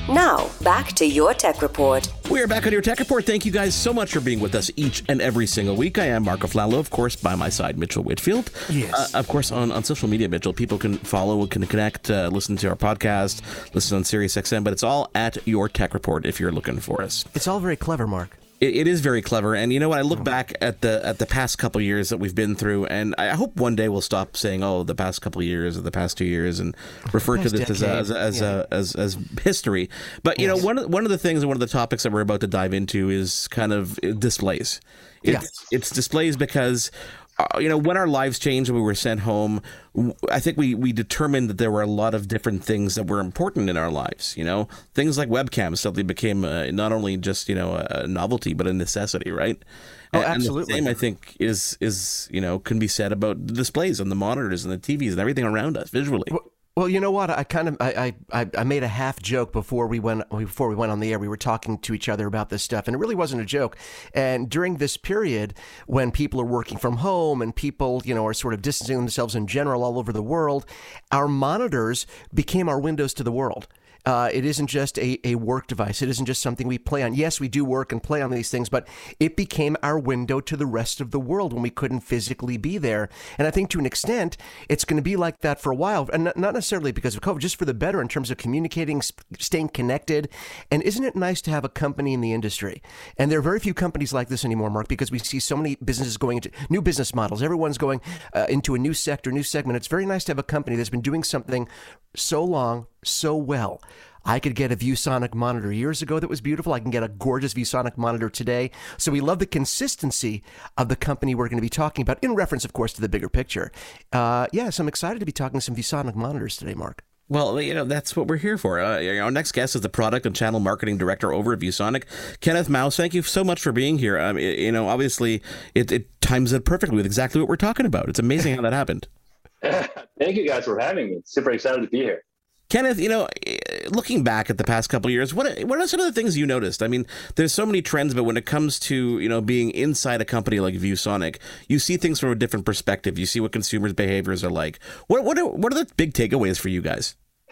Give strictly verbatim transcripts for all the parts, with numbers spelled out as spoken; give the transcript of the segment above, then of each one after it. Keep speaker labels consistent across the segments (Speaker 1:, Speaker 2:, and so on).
Speaker 1: Now, back to your Tech Report.
Speaker 2: We are back on your Tech Report. Thank you guys so much for being with us each and every single week. I am Marco Flallo, of course, by my side, Mitchell Whitfield.
Speaker 3: Yes.
Speaker 2: Uh, of course, on, on social media, Mitchell, people can follow, can connect, uh, listen to our podcast, listen on SiriusXM, but it's all at your Tech Report if you're looking for us.
Speaker 3: It's all very clever, Mark.
Speaker 2: It, it is very clever, and you know what? I look back at the at the past couple of years that we've been through, and I hope one day we'll stop saying, "Oh, the past couple of years or the past two years," and refer to this as a, as a, as,
Speaker 3: yeah.
Speaker 2: a, as as history. But you
Speaker 3: Yes.
Speaker 2: know, one of one of the things and one of the topics that we're about to dive into is kind of displays. It's,
Speaker 3: Yeah.
Speaker 2: it's displays because. Uh, you know, when our lives changed and we were sent home, w- I think we, we determined that there were a lot of different things that were important in our lives. You know, things like webcams suddenly became uh, not only just, you know, a novelty, but a necessity, right?
Speaker 3: Oh,
Speaker 2: And-
Speaker 3: absolutely.
Speaker 2: And the same, I think, is, is, you know, can be said about the displays and the monitors and the T Vs and everything around us visually.
Speaker 3: Well, well, you know what? I kind of I, I I made a half joke before we went before we went on the air. We were talking to each other about this stuff, and it really wasn't a joke. And during this period, when people are working from home and people, you know, are sort of distancing themselves in general all over the world, our monitors became our windows to the world. Uh, it isn't just a, a work device. It isn't just something we play on. Yes, we do work and play on these things, but it became our window to the rest of the world when we couldn't physically be there. And I think to an extent, it's going to be like that for a while. And not necessarily because of COVID, just for the better in terms of communicating, staying connected. And isn't it nice to have a company in the industry? And there are very few companies like this anymore, Mark, because we see so many businesses going into new business models. Everyone's going uh, into a new sector, new segment. It's very nice to have a company that's been doing something so long, so well. I could get a ViewSonic monitor years ago that was beautiful. I can get a gorgeous ViewSonic monitor today. So we love the consistency of the company we're going to be talking about, in reference, of course, to the bigger picture. Uh, yeah, so I'm excited to be talking some ViewSonic monitors today, Mark.
Speaker 2: Well, you know, that's what we're here for. Uh, our next guest is the Product and Channel Marketing Director over at ViewSonic, Kenneth Mouse. Thank you so much for being here. Um, you know, obviously, it, it times it perfectly with exactly what we're talking about. It's amazing how that happened.
Speaker 4: Thank you guys for having me. Super excited to be here.
Speaker 2: Kenneth, you know, looking back at the past couple of years, what what are some of the things you noticed? I mean, there's so many trends, but when it comes to, you know, being inside a company like ViewSonic, you see things from a different perspective. You see what consumers' behaviors are like. What what are, what are the big takeaways for you guys?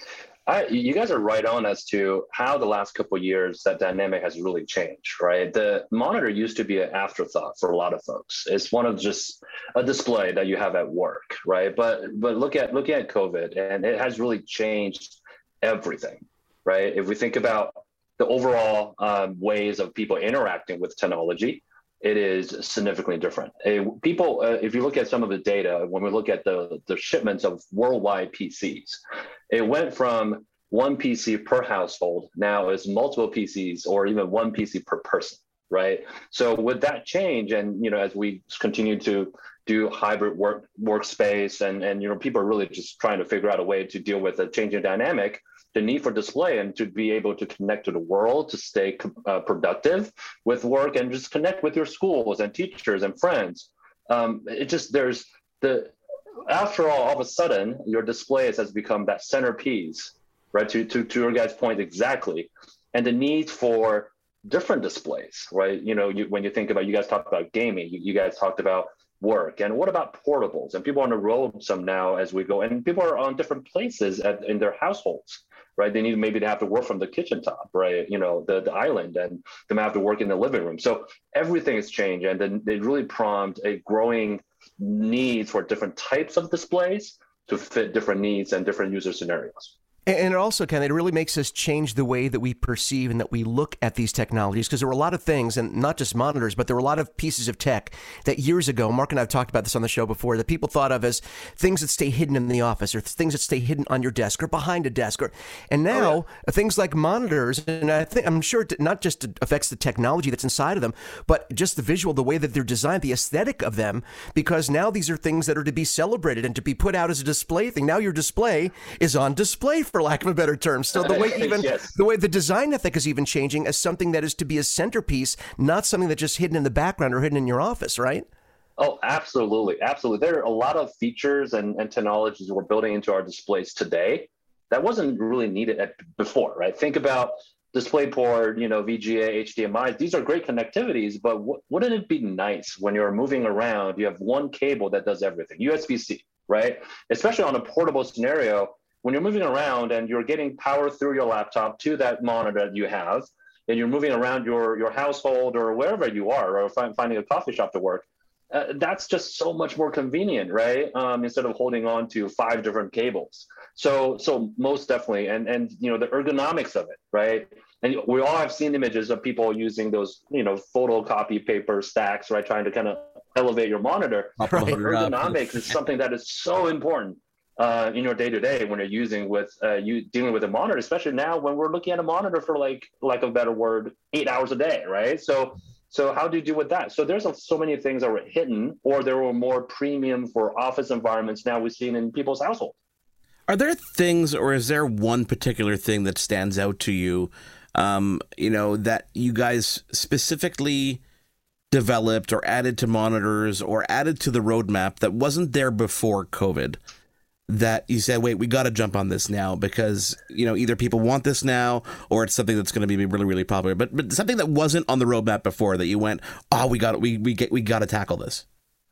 Speaker 4: I, you guys are right on as to how the last couple of years that dynamic has really changed, right? The monitor used to be an afterthought for a lot of folks. It's one of just a display that you have at work, right? But but look at look at COVID, and it has really changed everything, right? If we think about the overall um, ways of people interacting with technology, it is significantly different. It, people, uh, if you look at some of the data, when we look at the, the shipments of worldwide P Cs, it went from one P C per household, now is multiple P Cs or even one P C per person, right? So with that change, and you know, as we continue to do hybrid work workspace, and and you know, people are really just trying to figure out a way to deal with a changing dynamic, the need for display and to be able to connect to the world, to stay uh, productive with work and just connect with your schools and teachers and friends. Um, it just, there's the, after all, all of a sudden, your displays has become that centerpiece, right? To, to, to your guys' point exactly. And the need for different displays, right? You know, you, when you think about, you guys talked about gaming, you, you guys talked about work, and what about portables? And people are on the road some now as we go, and people are on different places at, in their households, right? They need maybe to have to work from the kitchen top, right? You know, the, the island, and they might have to work in the living room. So everything has changed, and then they really prompt a growing need for different types of displays to fit different needs and different user scenarios.
Speaker 3: And it also, Ken, it really makes us change the way that we perceive and that we look at these technologies, because there were a lot of things, and not just monitors, but there were a lot of pieces of tech that years ago, Mark and I have talked about this on the show before, that people thought of as things that stay hidden in the office, or things that stay hidden on your desk or behind a desk. Or, and now oh, yeah. things like monitors, and I think, I'm sure it not just affects the technology that's inside of them, but just the visual, the way that they're designed, the aesthetic of them, because now these are things that are to be celebrated and to be put out as a display thing. Now your display is on display, for lack of a better term. So the way even
Speaker 4: yes.
Speaker 3: the way the design ethic is even changing as something that is to be a centerpiece, not something that's just hidden in the background or hidden in your office, right?
Speaker 4: Oh, absolutely. Absolutely. There are a lot of features and, and technologies we're building into our displays today that wasn't really needed at, before, right? Think about DisplayPort, you know, V G A, H D M I. These are great connectivities, but w- wouldn't it be nice when you're moving around, you have one cable that does everything, U S B C, right? Especially on a portable scenario, when you're moving around and you're getting power through your laptop to that monitor that you have, and you're moving around your, your household or wherever you are, or find, finding a coffee shop to work, uh, that's just so much more convenient, right? Um, instead of holding on to five different cables. So, so most definitely, and and you know the ergonomics of it, right? And we all have seen images of people using those, you know, photocopy paper stacks, right, trying to kind of elevate your monitor.
Speaker 2: Right.
Speaker 4: Ergonomics is something that is so important uh, in your day-to-day when you're using with uh, you dealing with a monitor, especially now when we're looking at a monitor for like, lack of a better word, eight hours a day, right? So, so how do you deal with that? So there's a, so many things that were hidden, or there were more premium for office environments now we've seen in people's households.
Speaker 2: Are there things, or is there one particular thing that stands out to you, um, you know, that you guys specifically developed or added to monitors or added to the roadmap that wasn't there before COVID, that you said, wait, we got to jump on this now because, you know, either people want this now or it's something that's going to be really, really popular, but but something that wasn't on the roadmap before that you went, oh, we got we we get we got to tackle this?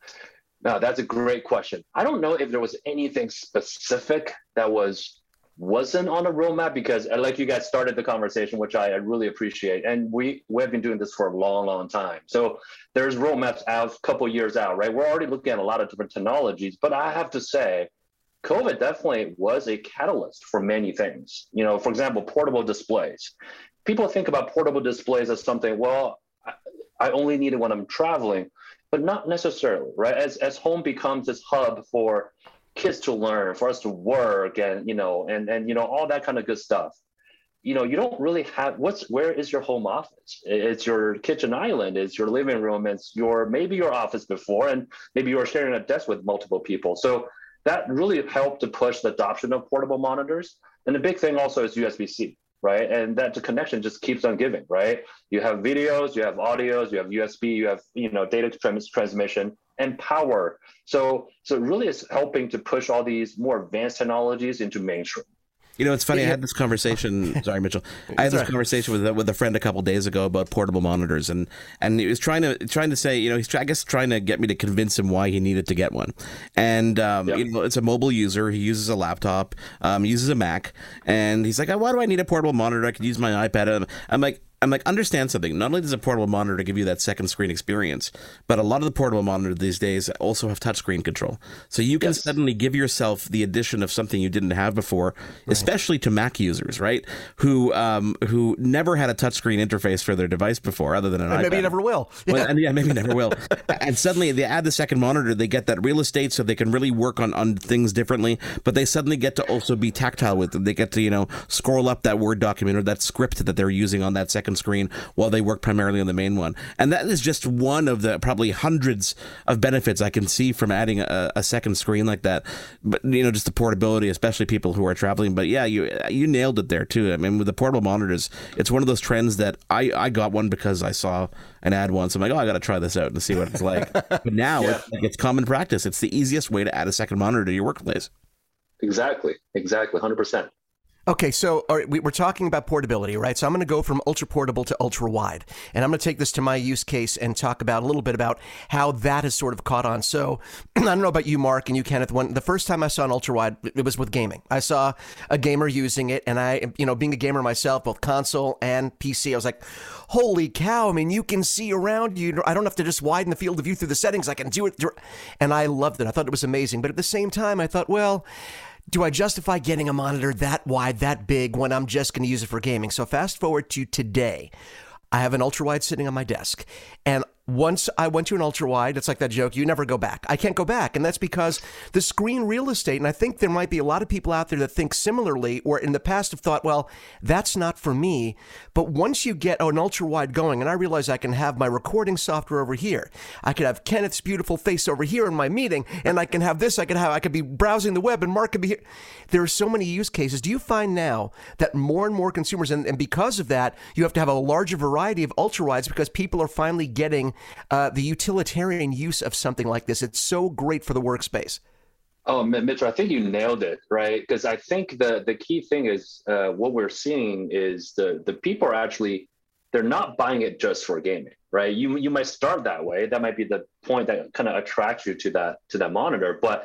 Speaker 4: No, that's a great question. I don't know if there was anything specific that was wasn't on the roadmap, because like you guys started the conversation, which I, I really appreciate. And we, we have been doing this for a long, long time. So there's roadmaps out a couple years out, right? We're already looking at a lot of different technologies, but I have to say, COVID definitely was a catalyst for many things. You know, for example, portable displays. People think about portable displays as something, well, I, I only need it when I'm traveling, but not necessarily, right? As, as home becomes this hub for kids to learn, for us to work, and you know, and and you know, all that kind of good stuff. You know, you don't really have what's where is your home office? It's your kitchen island, it's your living room, it's your maybe your office before, and maybe you're sharing a desk with multiple people. So that really helped to push the adoption of portable monitors. And the big thing also is U S B C, right? And that the connection just keeps on giving, right? You have videos, you have audios, you have U S B, you have, you know, data trans- transmission and power. So, so it really is helping to push all these more advanced technologies into mainstream.
Speaker 2: You know, it's funny. I had this conversation. Sorry, Mitchell. I had this conversation with with a friend a couple days ago about portable monitors, and and he was trying to trying to say, you know, he's I guess trying to get me to convince him why he needed to get one. And um, yep. you know, it's a mobile user. He uses a laptop, um, uses a Mac, and he's like, why do I need a portable monitor? I could use my iPad. I'm like. I'm like, understand something. Not only does a portable monitor give you that second screen experience, but a lot of the portable monitors these days also have touchscreen control. So you can yes. suddenly give yourself the addition of something you didn't have before, right. especially to Mac users, right? Who um, who never had a touchscreen interface for their device before, other than an
Speaker 3: and
Speaker 2: iPad.
Speaker 3: Maybe you never will. Yeah.
Speaker 2: Well, and yeah, maybe never will. And suddenly they add the second monitor, they get that real estate so they can really work on, on things differently, but they suddenly get to also be tactile with them. They get to, you know, scroll up that Word document or that script that they're using on that second screen while they work primarily on the main one. And that is just one of the probably hundreds of benefits I can see from adding a, a second screen like that. But, you know, just the portability, especially people who are traveling. But yeah, you you nailed it there too. I mean, with the portable monitors, it's one of those trends that I, I got one because I saw an ad once. I'm like, oh, I got to try this out and see what it's like. But now yeah. it's, like, it's common practice. It's the easiest way to add a second monitor to your workplace.
Speaker 4: Exactly. Exactly. one hundred percent.
Speaker 3: Okay, so all right, we, we're talking about portability, right? So I'm going to go from ultra portable to ultra wide, and I'm going to take this to my use case and talk about a little bit about how that has sort of caught on. So I don't know about you, Mark, and you, Kenneth. When the first time I saw an ultra wide, it was with gaming. I saw a gamer using it, and I, you know, being a gamer myself, both console and P C, I was like, holy cow! I mean, you can see around you. I don't have to just widen the field of view through the settings. I can do it, and I loved it. I thought it was amazing. But at the same time, I thought, well, do I justify getting a monitor that wide, that big, when I'm just going to use it for gaming? So fast forward to today. I have an ultra wide sitting on my desk, and once I went to an ultra wide, it's like that joke, you never go back. I can't go back. And that's because the screen real estate, and I think there might be a lot of people out there that think similarly, or in the past have thought, well, that's not for me. But once you get an ultra wide going, and I realize I can have my recording software over here, I could have Kenneth's beautiful face over here in my meeting, and I can have this, I could have, I could be browsing the web, and Mark could be here. There are so many use cases. Do you find now that more and more consumers, and, and because of that, you have to have a larger variety of ultra wides because people are finally getting Uh, the utilitarian use of something like this? It's so great for the workspace.
Speaker 4: Oh, Mitchell, I think you nailed it, right? Because I think the the key thing is uh, what we're seeing is the the people are actually, they're not buying it just for gaming, right? You you might start that way. That might be the point that kind of attracts you to that to that monitor, but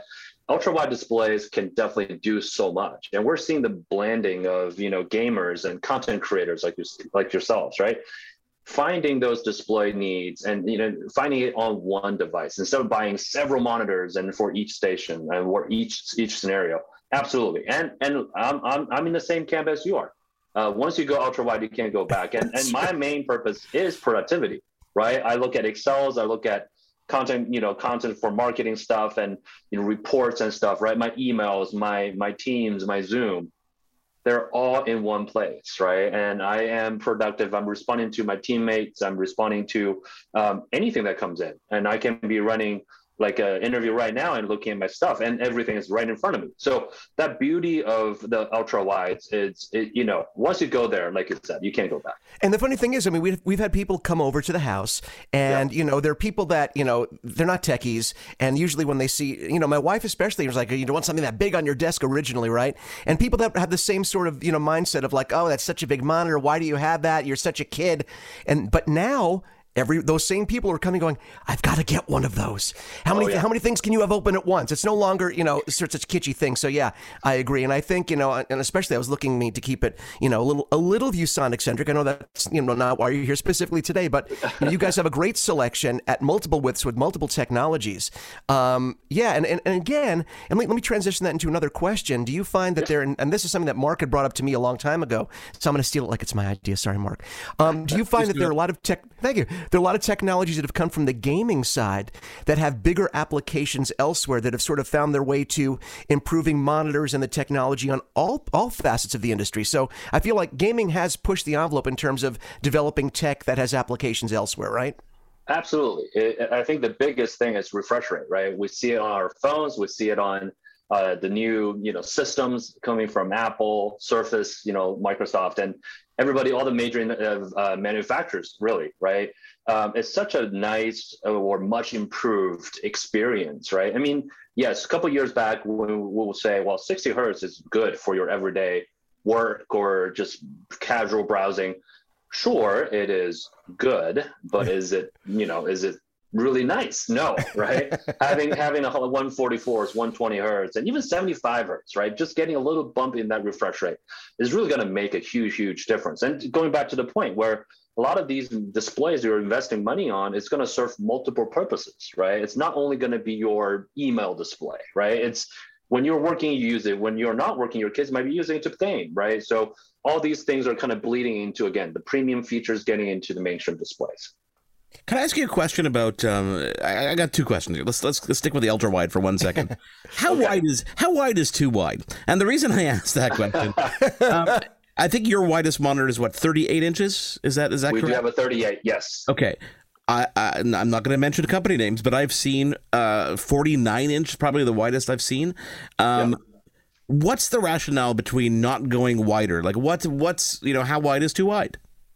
Speaker 4: ultra wide displays can definitely do so much. And we're seeing the blending of, you know, gamers and content creators like you, like yourselves, right? Finding those display needs and, you know, finding it on one device instead of buying several monitors and for each station and for each each scenario. Absolutely. And and I'm I'm I'm in the same camp as you are. Uh, once you go ultra wide, you can't go back. And and my main purpose is productivity, right? I look at Excels, I look at content, you know, content for marketing stuff and, you know, reports and stuff, right? My emails, my my Teams, my Zoom. They're all in one place, right? And I am productive. I'm responding to my teammates. I'm responding to um, anything that comes in. And I can be running like an interview right now and looking at my stuff, and everything is right in front of me. So that beauty of the ultra wides is, it, you know, once you go there, like you said, you can't go back.
Speaker 3: And the funny thing is, I mean, we've, we've had people come over to the house and, yeah. you know, they're people that, you know, they're not techies. And usually when they see, you know, my wife especially was like, you don't want something that big on your desk originally, right? And people that have the same sort of, you know, mindset of like, oh, that's such a big monitor. Why do you have that? You're such a kid. And, but now, Every those same people are coming going, I've got to get one of those. How many oh, yeah. how many things can you have open at once? It's no longer, you know, such a kitschy thing. So yeah, I agree. And I think, you know, and especially I was looking me to keep it, you know, a little a little ViewSonic centric. I know that's, you know, not why you're here specifically today, but you know, you guys have a great selection at multiple widths with multiple technologies. Um, yeah, and, and, and again, and let, let me transition that into another question. Do you find that there, and this is something that Mark had brought up to me a long time ago, so I'm going to steal it like it's my idea. Sorry, Mark. Um, do you find that there are a lot of tech, thank you, there are a lot of technologies that have come from the gaming side that have bigger applications elsewhere that have sort of found their way to improving monitors and the technology on all all facets of the industry. So I feel like gaming has pushed the envelope in terms of developing tech that has applications elsewhere, right?
Speaker 4: Absolutely. It, I think the biggest thing is refresh rate, right? We see it on our phones, we see it on uh, the new, you know, systems coming from Apple, Surface, you know, Microsoft, and everybody, all the major uh, manufacturers, really, right? Um, it's such a nice or much improved experience, right? I mean, yes, a couple of years back, we will say, well, sixty hertz is good for your everyday work or just casual browsing. Sure, it is good, but is it, you know, is it really nice? No, right? having having a one forty-four is one twenty hertz and even seventy-five hertz, right? Just getting a little bump in that refresh rate is really going to make a huge, huge difference. And going back to the point where a lot of these displays you're investing money on, it's going to serve multiple purposes, right? It's not only going to be your email display, right? It's when you're working, you use it. When you're not working, your kids might be using it to game, right? So all these things are kind of bleeding into, again, the premium features getting into the mainstream displays.
Speaker 2: Can I ask you a question about? Um, I, I got two questions here. Let's let's let's stick with the ultra wide for one second. How okay. wide is how wide is too wide? And the reason I asked that question, um, I think your widest monitor is what, thirty-eight inches? Is that is that
Speaker 4: we
Speaker 2: correct?
Speaker 4: We do have a thirty-eight. Yes.
Speaker 2: Okay. I, I I'm not going to mention company names, but I've seen uh, forty-nine inch, probably the widest I've seen. Um, yep. What's the rationale between not going wider? Like, what's what's you know how wide is too wide?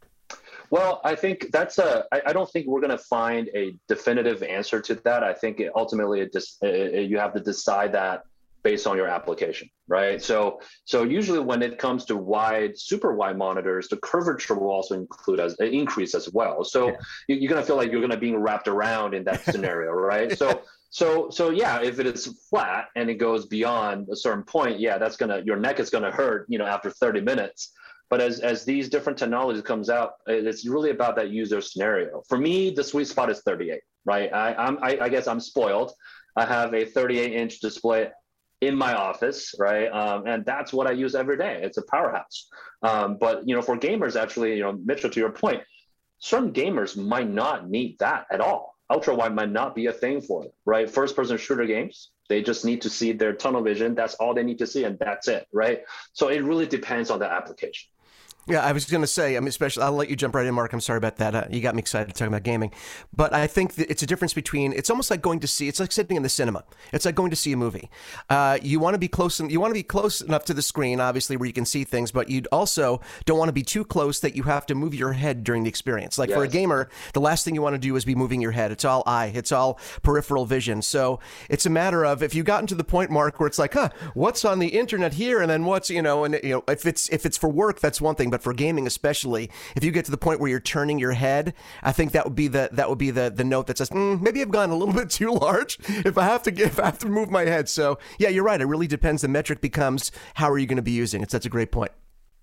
Speaker 4: Well, I think that's a, I, I don't think we're going to find a definitive answer to that. I think it, ultimately it just, it, you have to decide that based on your application, right? So, so usually when it comes to wide, super wide monitors, the curvature will also include as increase as well. So yeah. you, you're going to feel like you're going to be wrapped around in that scenario, right? So, so, so yeah, if it is flat and it goes beyond a certain point, yeah, that's going to, your neck is going to hurt, you know, after thirty minutes. But as, as these different technologies comes out, it's really about that user scenario. For me, the sweet spot is thirty-eight, right? I, I'm, I, I guess I'm spoiled. I have a thirty-eight inch display in my office, right? Um, and that's what I use every day. It's a powerhouse. Um, but, you know, for gamers, actually, you know, Mitchell, to your point, certain gamers might not need that at all. Ultra wide might not be a thing for them, right? First person shooter games, they just need to see their tunnel vision. That's all they need to see, and that's it, right? So it really depends on the application.
Speaker 3: Yeah, I was going to say, I mean, especially, I'll let you jump right in, Mark. I'm sorry about that. Uh, you got me excited talking about gaming. But I think that it's a difference between, it's almost like going to see, it's like sitting in the cinema. It's like going to see a movie. Uh, you want to be close, you want to be close enough to the screen, obviously, where you can see things, but you also don't want to be too close that you have to move your head during the experience. Like yes. for a gamer, the last thing you want to do is be moving your head. It's all eye, it's all peripheral vision. So it's a matter of, if you've gotten to the point, Mark, where it's like, huh, what's on the internet here? And then what's, you know, and you know, if it's, if it's for work, that's one thing. but for gaming especially, if you get to the point where you're turning your head, I think that would be the that would be the the note that says mm, maybe I've gone a little bit too large if I have to get, if I have to move my head. So yeah, you're right. It really depends. The metric becomes how are you going to be using it. So that's a great point.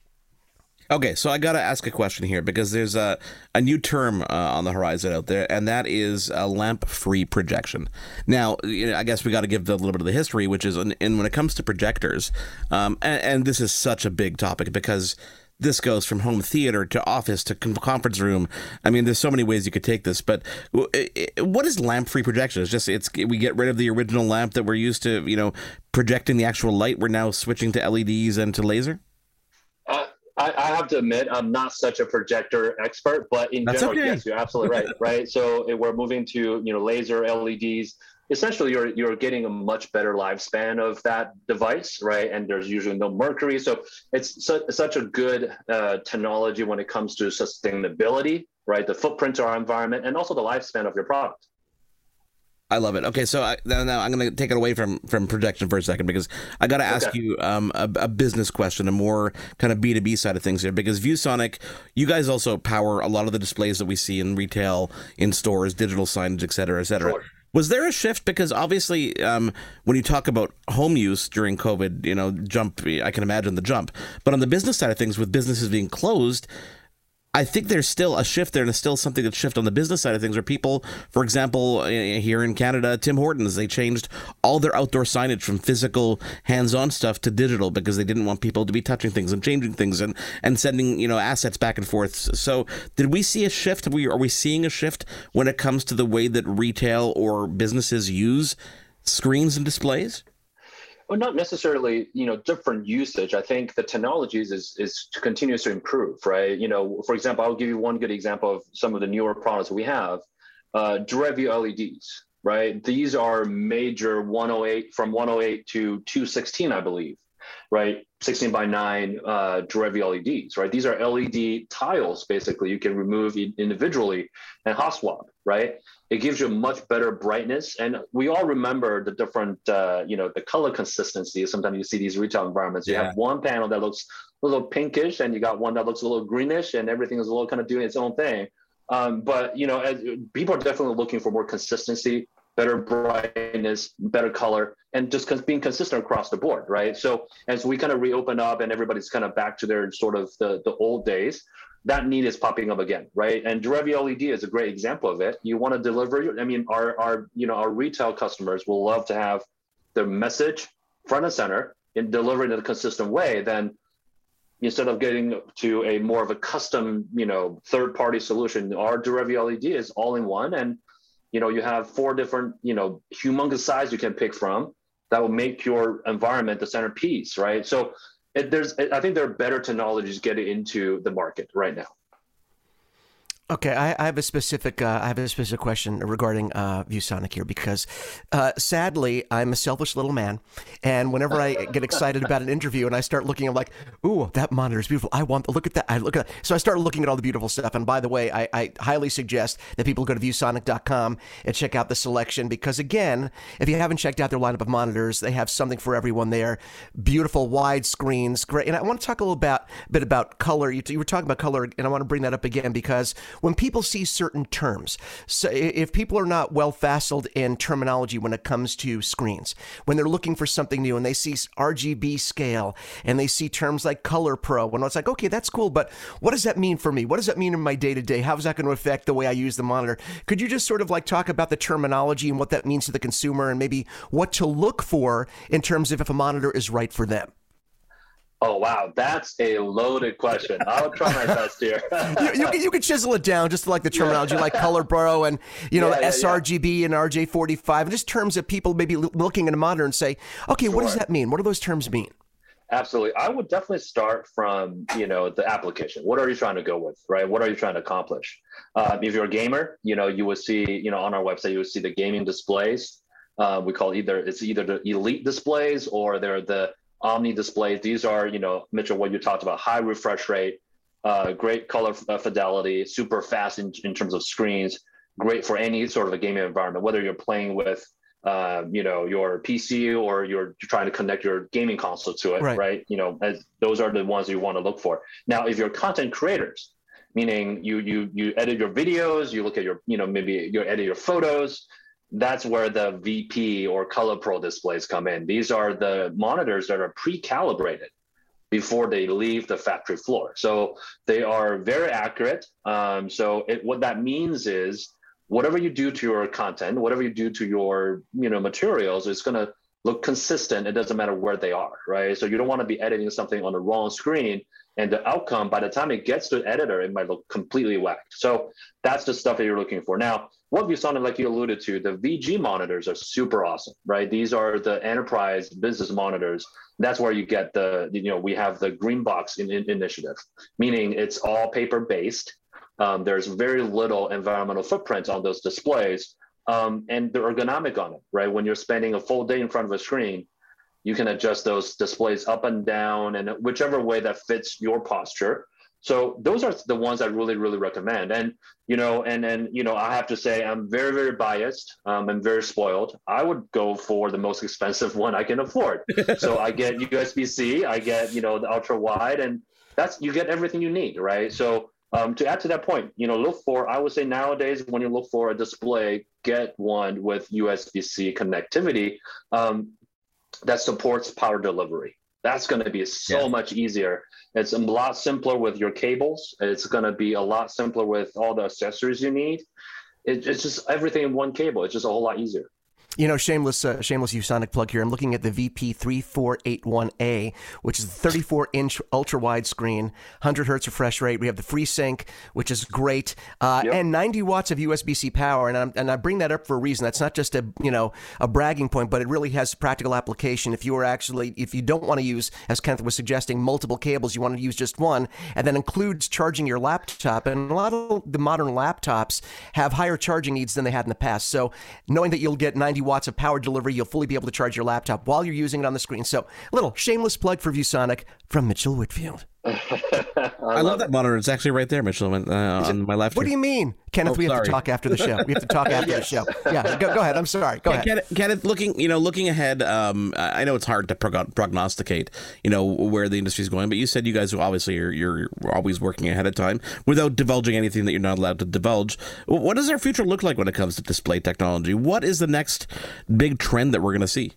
Speaker 2: Okay, so I got to ask a question here because there's a, a new term uh, on the horizon out there, and that is a lamp-free projection. Now, you know, I guess we got to give a little bit of the history, which is, and when it comes to projectors, um, and, and this is such a big topic because this goes from home theater to office to conference room. I mean, there's so many ways you could take this, but what is lamp-free projection? It's just it's we get rid of the original lamp that we're used to, you know, projecting the actual light. We're now switching to L E Ds and to laser.
Speaker 4: Uh, I, I have to admit, I'm not such a projector expert, but in
Speaker 2: That's
Speaker 4: general,
Speaker 2: okay.
Speaker 4: yes, you're absolutely right. Right. So if we're moving to, you know, laser L E Ds. Essentially, you're you're getting a much better lifespan of that device, right? And there's usually no mercury, so it's su- such a good uh, technology when it comes to sustainability, right? The footprint of our environment, and also the lifespan of your product.
Speaker 2: I love it. Okay, so I, now, now I'm going to take it away from, from projection for a second because I got to ask
Speaker 4: Okay.
Speaker 2: you um, a, a business question, a more kind of B two B side of things here. Because ViewSonic, you guys also power a lot of the displays that we see in retail, in stores, digital signage, et cetera, et cetera.
Speaker 4: Sure.
Speaker 2: Was there a shift? Because obviously, um, when you talk about home use during COVID, you know, jump, I can imagine the jump. But on the business side of things, with businesses being closed, I think there's still a shift there, and it's still something that's shift on the business side of things where people, for example, here in Canada, Tim Hortons, they changed all their outdoor signage from physical hands-on stuff to digital because they didn't want people to be touching things and changing things and, and sending, you know, assets back and forth. So did we see a shift? Are we, are we seeing a shift when it comes to the way that retail or businesses use screens and displays?
Speaker 4: Well, not necessarily, you know, different usage. I think the technologies is is to continues to improve, right? You know, for example, I'll give you one good example of some of the newer products we have. Uh, DirectView L E Ds, right? These are major one oh eight from one oh eight to two sixteen, I believe, right? sixteen by nine uh, DirectView L E Ds, right? These are L E D tiles, basically. You can remove individually and hot swap, right? It gives you a much better brightness. And we all remember the different, uh, you know, the color consistency. Sometimes you see these retail environments. You
Speaker 2: Yeah.
Speaker 4: have one panel that looks a little pinkish, and you got one that looks a little greenish, and everything is a little kind of doing its own thing. Um, but, you know, as, people are definitely looking for more consistency, better brightness, better color, and just cons- being consistent across the board, right? So as we kind of reopen up and everybody's kind of back to their sort of the, the old days, that need is popping up again, right? And DirectView L E D is a great example of it. You want to deliver, I mean, our, our, you know, our retail customers will love to have their message front and center and delivered in a consistent way. Then instead of getting to a more of a custom, you know, third-party solution, our DirectView L E D is all in one. And, you know, you have four different, you know, humongous size you can pick from that will make your environment the centerpiece, right? So it, there's, I think there are better technologies getting into the market right now.
Speaker 3: Okay, I, I have a specific uh, I have a specific question regarding uh, ViewSonic here because, uh, sadly, I'm a selfish little man, and whenever I get excited about an interview and I start looking, I'm like, "Ooh, that monitor is beautiful. I want to look at that. I look at that." So I start looking at all the beautiful stuff. And by the way, I, I highly suggest that people go to viewsonic dot com and check out the selection because, again, if you haven't checked out their lineup of monitors, they have something for everyone there. Beautiful wide screens, great. And I want to talk a little about, bit about color. You, you were talking about color, and I want to bring that up again because when people see certain terms, so if people are not well faciled in terminology when it comes to screens, when they're looking for something new and they see R G B scale and they see terms like Color Pro, and it's like, okay, that's cool, but what does that mean for me? What does that mean in my day to day? How is that going to affect the way I use the monitor? Could you just sort of like talk about the terminology and what that means to the consumer and maybe what to look for in terms of if a monitor is right for them?
Speaker 4: Oh, wow. That's a loaded question. I'll try my best here.
Speaker 3: you, you, can, you can chisel it down just to like the terminology, like Color Pro and, you know,
Speaker 4: Yeah, yeah,
Speaker 3: S R G B and R J forty-five, and just terms that people may be looking at a monitor and say, okay,
Speaker 4: Sure.
Speaker 3: what does that mean? What do those terms mean?
Speaker 4: Absolutely. I would definitely start from, you know, the application. What are you trying to go with, right? What are you trying to accomplish? Uh, if you're a gamer, you know, you would see, you know, on our website, you would see the gaming displays. Uh, we call either, it's either the elite displays or they're the Omni displays. These are, you know, Mitchell, what you talked about, high refresh rate, uh, great color fidelity, super fast in, in terms of screens, great for any sort of a gaming environment, whether you're playing with, uh, you know, your P C, or you're trying to connect your gaming console to it,
Speaker 3: right?
Speaker 4: right? You know, as those are the ones you want to look for. Now, if you're content creators, meaning you you you edit your videos, you look at your, you know, maybe you edit your photos, that's where the V P or Color Pro displays come in. These are the monitors that are pre-calibrated before they leave the factory floor. So they are very accurate. Um, so it, what that means is whatever you do to your content, whatever you do to your, you know, materials, it's going to look consistent. It doesn't matter where they are, right? So you don't want to be editing something on the wrong screen, and the outcome, by the time it gets to the editor, it might look completely whacked. So that's the stuff that you're looking for. Now, what ViewSonic, like you alluded to, the V G monitors are super awesome, right? These are the enterprise business monitors. That's where you get the, you know, we have the Green Box in, in initiative, meaning it's all paper-based. Um, there's very little environmental footprint on those displays, um, and they're ergonomic on it, right? When you're spending a full day in front of a screen, you can adjust those displays up and down and whichever way that fits your posture. So those are the ones I really, really recommend. And, you know, and, and, you know, I have to say I'm very, very biased. Um, I'm very spoiled. I would go for the most expensive one I can afford. So I get U S B C, I get, you know, the ultra wide, and that's, you get everything you need, right? So um, to add to that point, you know, look for, I would say nowadays, when you look for a display, get one with U S B C connectivity. Um, that supports power delivery. That's going to be so yeah. much easier. It's a lot simpler with your cables. It's going to be a lot simpler with all the accessories you need. It, it's just everything in one cable. It's just a whole lot easier.
Speaker 3: You know, shameless, uh, shameless ViewSonic plug here. I'm looking at the V P three four eight one A, which is a thirty-four inch ultra wide screen, one hundred hertz refresh rate. We have the FreeSync, which is great, uh, yep. and ninety watts of U S B C power. And I'm, and I bring that up for a reason. That's not just a you know a bragging point, but it really has practical application. If you are actually, if you don't want to use, as Kenneth was suggesting, multiple cables, you want to use just one, and that includes charging your laptop. And a lot of the modern laptops have higher charging needs than they had in the past. So knowing that you'll get ninety watts of power delivery, you'll fully be able to charge your laptop while you're using it on the screen. So a little shameless plug for ViewSonic from Mitchell Whitfield.
Speaker 2: I, I love that monitor. It's actually right there, Mitchell, uh, on my left.
Speaker 3: What
Speaker 2: here.
Speaker 3: do you mean? Kenneth,
Speaker 2: oh,
Speaker 3: we have
Speaker 2: sorry.
Speaker 3: to talk after the show. We have to talk after yes. the show. Yeah, go, go ahead. I'm sorry. Go
Speaker 2: yeah,
Speaker 3: ahead.
Speaker 2: Kenneth, Kenneth, looking, you know, looking ahead, um, I know it's hard to prog- prognosticate, you know, where the industry is going, but you said you guys obviously are, you're always working ahead of time without divulging anything that you're not allowed to divulge. What does our future look like when it comes to display technology? What is the next big trend that we're going to see?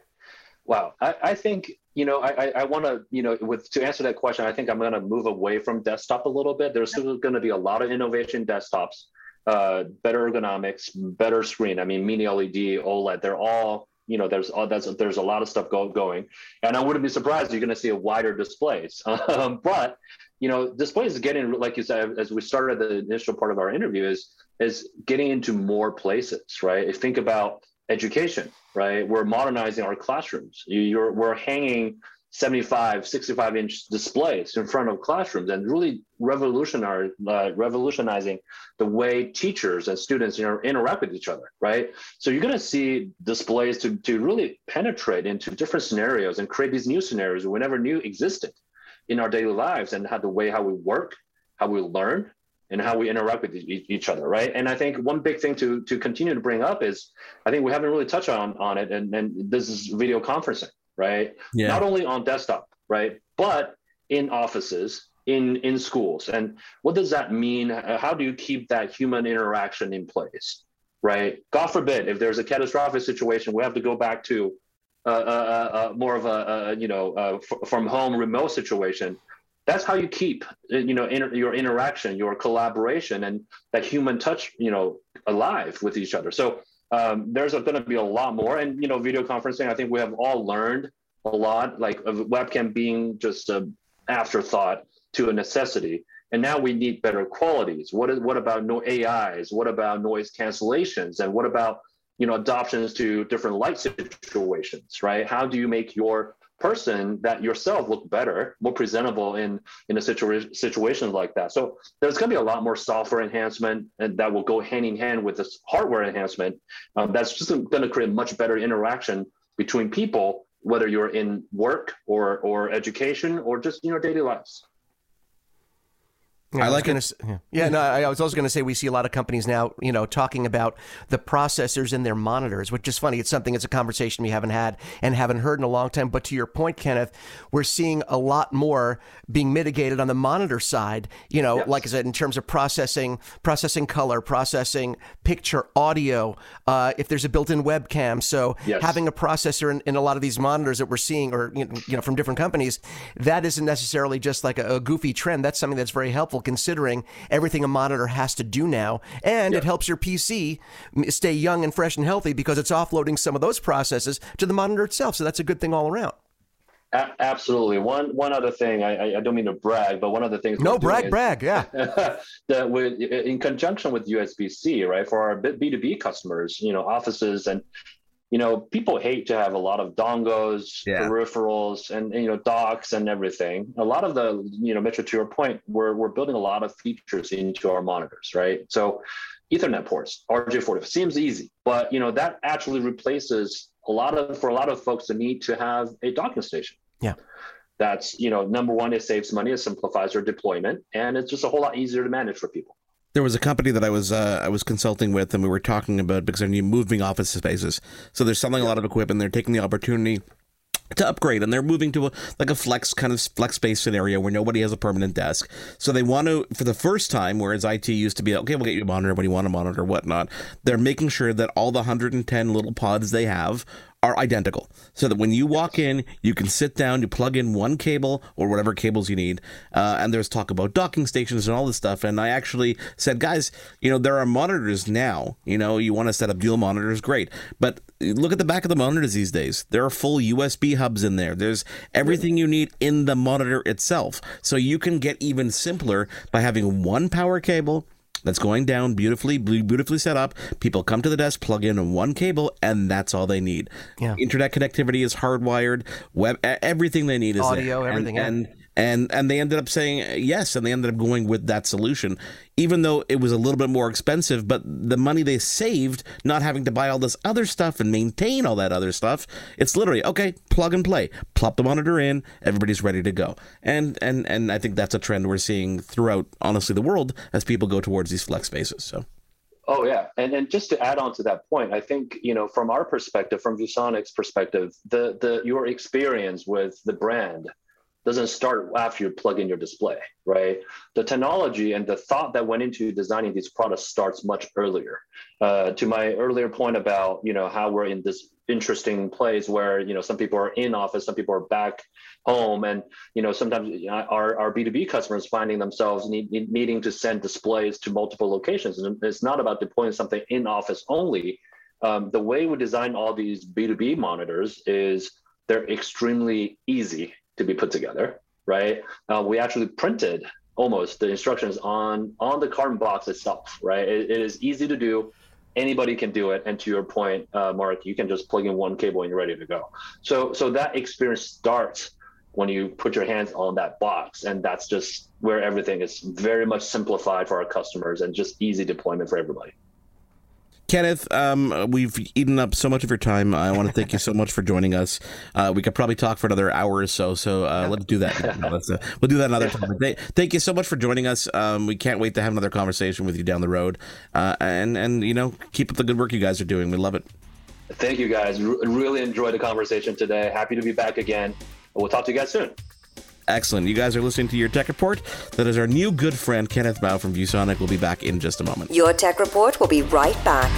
Speaker 4: Wow. I, I think, you know, I, I, I want to, you know, with to answer that question, I think I'm going to move away from desktop a little bit. There's still going to be a lot of innovation in desktops, uh, better ergonomics, better screen. I mean, mini L E D, OLED, they're all, you know, there's all that's there's a lot of stuff go, going. And I wouldn't be surprised you're going to see a wider displays. Um, but, you know, displays is getting, like you said, as we started the initial part of our interview, is is getting into more places, right? If think about education, right? We're modernizing our classrooms. You're, we're hanging seventy-five, sixty-five inch displays in front of classrooms and really revolutionary, uh, revolutionizing the way teachers and students, you know, interact with each other, right? So you're going to see displays to, to really penetrate into different scenarios and create these new scenarios we never knew existed in our daily lives, and how the way how we work, how we learn, and how we interact with each other, right? And I think one big thing to to continue to bring up is, I think we haven't really touched on, on it, and, and this is video conferencing, right? Yeah. Not only on desktop, right? But in offices, in, in schools. And what does that mean? How do you keep that human interaction in place, right? God forbid, if there's a catastrophic situation, we have to go back to uh, uh, uh, more of a, uh, you know, uh, f- from home remote situation. That's how you keep, you know, inter- your interaction, your collaboration, and that human touch, you know, alive with each other. So um, there's going to be a lot more. And, you know, video conferencing, I think we have all learned a lot, like of webcam being just an afterthought to a necessity. And now we need better qualities. What is, what about no A Is? What about noise cancellations? And what about, you know, adoptions to different light situations, right? How do you make your person that yourself look better, more presentable in in a situa- situation like that? So there's going to be a lot more software enhancement, and that will go hand in hand with this hardware enhancement. Um, that's just going to create much better interaction between people, whether you're in work or or education or just, you know, daily lives.
Speaker 3: Yeah,
Speaker 2: I like
Speaker 3: I
Speaker 2: it.
Speaker 3: Say, yeah. yeah, no, I, I was also going to say we see a lot of companies now, you know, talking about the processors in their monitors, which is funny. It's something, it's a conversation we haven't had and haven't heard in a long time. But to your point, Kenneth, we're seeing a lot more being mitigated on the monitor side, you know, yes. like I said, in terms of processing, processing color, processing picture, audio, uh, if there's a built-in webcam. So yes. having a processor in, in a lot of these monitors that we're seeing, or, you know, from different companies, that isn't necessarily just like a, a goofy trend. That's something that's very helpful, considering everything a monitor has to do now. And yeah. it helps your P C stay young and fresh and healthy because it's offloading some of those processes to the monitor itself. So that's a good thing all around.
Speaker 4: A- absolutely. One one other thing, I, I don't mean to brag, but one of the things.
Speaker 3: No, brag, is, brag, yeah.
Speaker 4: that with, in conjunction with U S B C, right, for our B two B customers, you know, offices and you know, people hate to have a lot of dongles, yeah. peripherals, and, and, you know, docks and everything. A lot of the, you know, Mitchell, to your point, we're, we're building a lot of features into our monitors, right? So Ethernet ports, R J forty seems easy, but, you know, that actually replaces a lot of, for a lot of folks, the need to have a docking station.
Speaker 3: Yeah.
Speaker 4: That's, you know, number one, it saves money, it simplifies their deployment, and it's just a whole lot easier to manage for people.
Speaker 2: There was a company that I was uh, I was consulting with, and we were talking about because they're moving office spaces. So they're selling a lot of equipment. They're taking the opportunity to upgrade, and they're moving to a, like a flex kind of flex space scenario where nobody has a permanent desk. So they want to, for the first time, whereas I T used to be, okay, we'll get you a monitor when you want a monitor, whatnot. They're making sure that all the one hundred ten little pods they have are identical, so that when you walk in, you can sit down, you plug in one cable or whatever cables you need, uh, and there's talk about docking stations and all this stuff. And I actually said, guys, you know, there are monitors now, you know, you want to set up dual monitors, great, but look at the back of the monitors these days. There are full U S B hubs in there. There's everything you need in the monitor itself, so you can get even simpler by having one power cable that's going down beautifully, beautifully set up. People come to the desk, plug in one cable, and that's all they need. Yeah. Internet connectivity is hardwired. Web, everything they need is
Speaker 3: audio,
Speaker 2: there.
Speaker 3: everything.
Speaker 2: And, and and and they ended up saying yes, and they ended up going with that solution, even though it was a little bit more expensive. But the money they saved, not having to buy all this other stuff and maintain all that other stuff, it's literally okay, plug and play, plop the monitor in, everybody's ready to go. And and and I think that's a trend we're seeing throughout, honestly, the world as people go towards these flex spaces. So.
Speaker 4: Oh yeah, and and just to add on to that point, I think, you know, from our perspective, from ViewSonic's perspective, the the your experience with the brand doesn't start after you plug in your display, right? The technology and the thought that went into designing these products starts much earlier. Uh, to my earlier point about, you know, how we're in this interesting place where, you know, some people are in office, some people are back home, and, you know, sometimes you know, our, our B two B customers finding themselves need, need, needing to send displays to multiple locations. And it's not about deploying something in office only. Um, the way we design all these B two B monitors is they're extremely easy to be put together, right? Uh, we actually printed almost the instructions on on the carton box itself, right? It, it is easy to do. Anybody can do it. And to your point, uh, Mark, you can just plug in one cable and you're ready to go. So, so that experience starts when you put your hands on that box, and that's just where everything is very much simplified for our customers and just easy deployment for everybody.
Speaker 2: Kenneth, um, we've eaten up so much of your time. I want to thank you so much for joining us. Uh, we could probably talk for another hour or so, so uh, let's do that. No, let's, uh, we'll do that another time. Th- thank you so much for joining us. Um, we can't wait to have another conversation with you down the road. Uh, and, and, you know, keep up the good work you guys are doing. We love it.
Speaker 4: Thank you, guys. R- really enjoyed the conversation today. Happy to be back again. We'll talk to you guys soon.
Speaker 2: Excellent. You guys are listening to Your Tech Report. That is our new good friend, Kenneth Mao from ViewSonic. We'll be back in just a moment.
Speaker 1: Your Tech Report will be right back.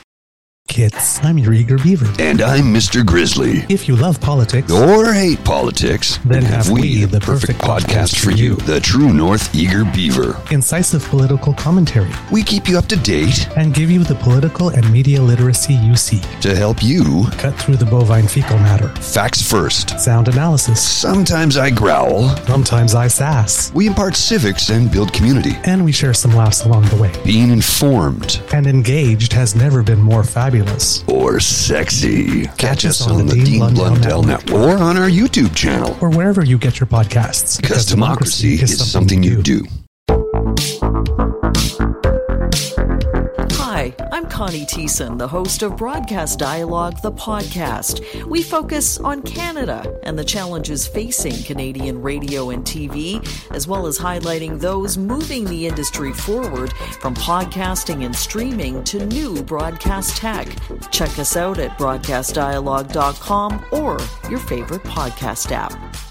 Speaker 5: Kids, I'm your eager beaver.
Speaker 6: And I'm Mister Grizzly.
Speaker 5: If you love politics
Speaker 6: or hate politics,
Speaker 5: then have we the perfect podcast for you.
Speaker 6: The True North Eager Beaver.
Speaker 5: Incisive political commentary.
Speaker 6: We keep you up to date
Speaker 5: and give you the political and media literacy you seek
Speaker 6: to help you
Speaker 5: cut through the bovine fecal matter.
Speaker 6: Facts first.
Speaker 5: Sound analysis.
Speaker 6: Sometimes I growl.
Speaker 5: Sometimes I sass.
Speaker 6: We impart civics and build community.
Speaker 5: And we share some laughs along the way.
Speaker 6: Being informed
Speaker 5: and engaged has never been more fabulous.
Speaker 6: Or sexy. Catch, Catch us on, on the Dean, Dean Blundell, Blundell Network. Network or on our YouTube channel
Speaker 5: or wherever you get your podcasts.
Speaker 6: Because, because democracy, democracy is something, something you do. do.
Speaker 7: Hi, I'm Connie Thiessen, the host of Broadcast Dialogue, the podcast. We focus on Canada and the challenges facing Canadian radio and T V, as well as highlighting those moving the industry forward from podcasting and streaming to new broadcast tech. Check us out at broadcast dialogue dot com or your favorite podcast app.